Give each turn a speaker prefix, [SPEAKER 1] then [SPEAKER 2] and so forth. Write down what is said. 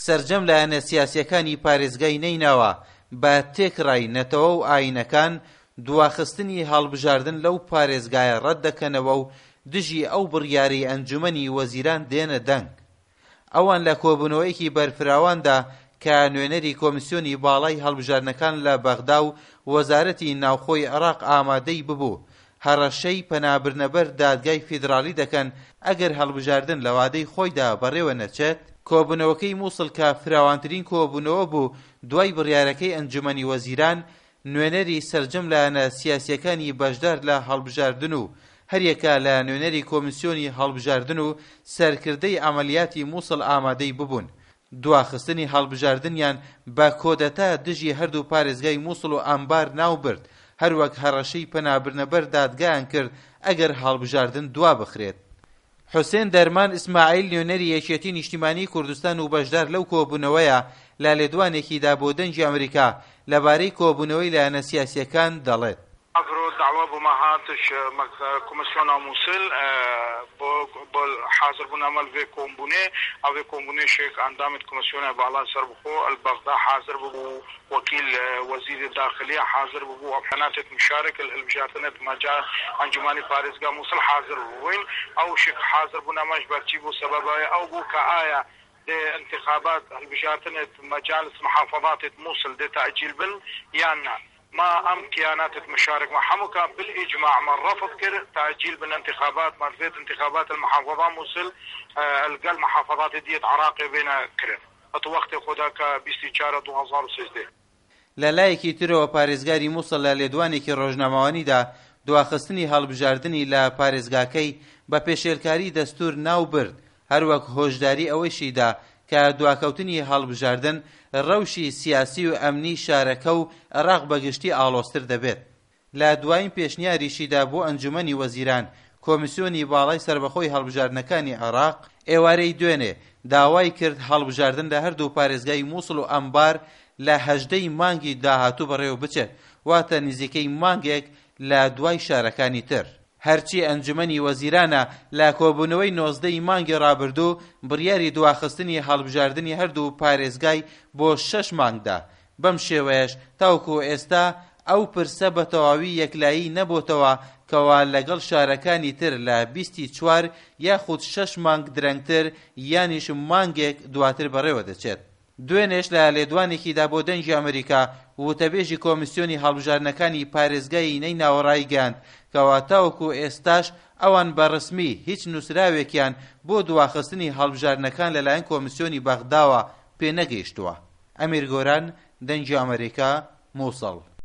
[SPEAKER 1] سەرجەم لایەنە سیاسیەکانی پارێزگای نەیناوە بە تێکڕای نەتەوە و ئاینەکان دواخستنی هەڵبژاردن لەو پارێزگایە ڕەت دەکەنەوە و دژی ئەو بڕیارەی ئەنجومەنی وەزیران دێنە دەنگ. ئەوان لە کۆبوونەوەیەکی بەرفراواندا کە نوێنەری کۆمیسیۆنی باڵای هەڵبژاردنەکان لە بەغدا و وەزارەتی ناوخۆی عێراق ئامادەی ببوو هەڕەشەی پەنابرنەبەر دادگای فیدرالی دەکەن ئەگەر هەڵبژاردن لە وادەی خۆیدا بەڕێوە نەچێت. کۆبوونەوەکەی مووسڵ کە فراوانترین کۆبوونەوە بوو دوای بڕیارەکەی ئەنجومەنی وەزیران، نوێنەری سەرجەم لایەنە سیاسیەکانی بەشدار لە هەڵبژاردن و هەریەکە لە نوێنەری کۆمیسیۆنی هەڵبژاردن و سەرکردەی ئەمەلیاتی مووسڵ ئامادەی ببوون. دواخستنی هەڵبژاردنیان بە کۆدەتا دژی هەردوو پارێزگای مووسڵ و ئەمبار ناوبرد، هەروەک هەڕەشەی پەنابرنەبەر دادگایان کرد ئەگەر هەڵبژاردن دوا بخرێت. حوسێن دەرمان ئیسماعیل نوێنەری یەکێتی نیشتیمانی کوردستان و بەشدار لەو کۆبوونەوەیە لە لێدوانێکیدا بۆ دەنگی ئەمریکا لەبارەی کۆبوونەوەی لایەنە سیاسیەکان دەڵێت.
[SPEAKER 2] دعوة بمهاتش كوميسيون موصل حاضر بنا عمل في كومبوني او في كومبوني شيك اندامت كوميسيون بالا سربخو البغداد حاضر بو وكيل وزير الداخلية حاضر بو ابحانات مشارك المجاتنت مجا انجماني فارزقا موصل حاضر وين او شيك حاضر بنا مجبرتي بو سبب او بو كآية انتخابات البجاتنت مجالس محافظات موصل دي تأجيل بن يعني ما ام كيانات مشارك محموكا بالاجماع من رفض كر تاجيل بالانتخابات مرفيت انتخابات المحافظه موصل القى المحافظات ديت عراقي بين كرن اتوقت خداك باستشاره 2016
[SPEAKER 1] لەلایەکی ترەوە پارێزگاری مووسڵ لە لێدوانێکی ڕۆژنامەوانیدا دواخستنی هەڵبژاردننی لە پارێزگاکەی بە پێشێلکاری دەستور ناوبرد، هەروەک هۆشداری ئەوەشیدا کە دواکەوتنی هەڵبژاردن ڕەوشی سیاسی و ئەمنی شارەکە و عێراق بەگشتی ئاڵۆزتر دەبێت. لە دوایین پێشنیاریشیدا بۆ ئەنجومەنی وەزیران کۆمیسیۆنی باڵای سربەخۆی هەڵبژاردنەکانی عێراق ئێوارەی دوێنێ داوای کرد هەڵبژاردن لە هەردوو پارێزگای مووسڵ و ئەمبار لە 18 مانگی داهاتوو بەڕێوە بچێت، واتە نزیکەی مانگێک لە دوای شارەکانی تر. هەرچی ئەنجومەنی وەزیرانە لە کۆبوونەوەی 19 مانگی ڕابردوو بڕیاری دواخستنی هەڵبژاردنی هەردوو پارێزگای بۆ 6 مانگدا. بەم شێوەیەش تاوکو ئێستا ئەو پرسە بە تەواوی یەکلایی نەبووتەوە کەوا لەگەڵ شارەکانی تر لە 24 یاخود 6 مانگ درەنگتر یانیش مانگێک دواتر بەڕێوە دەچێت. دوێنێش لە لێدوانێکیدا بۆ دەنگی ئەمریکا وتەبێژی کۆمیسیۆنی هەڵبژاردنەکانی پارێزگای نەیناوە ڕایگەاند کەوا تاوەکو ئێستاش ئەوان بەڕسمی هیچ نووسراوێکیان بۆ دواخستنی هەڵبژاردنەکان لەلایەن کۆمیسیۆنی بەغداوە پێنەگەیشتووە. ئەمیر گۆران، دەنگی ئەمریکا، مووسڵ.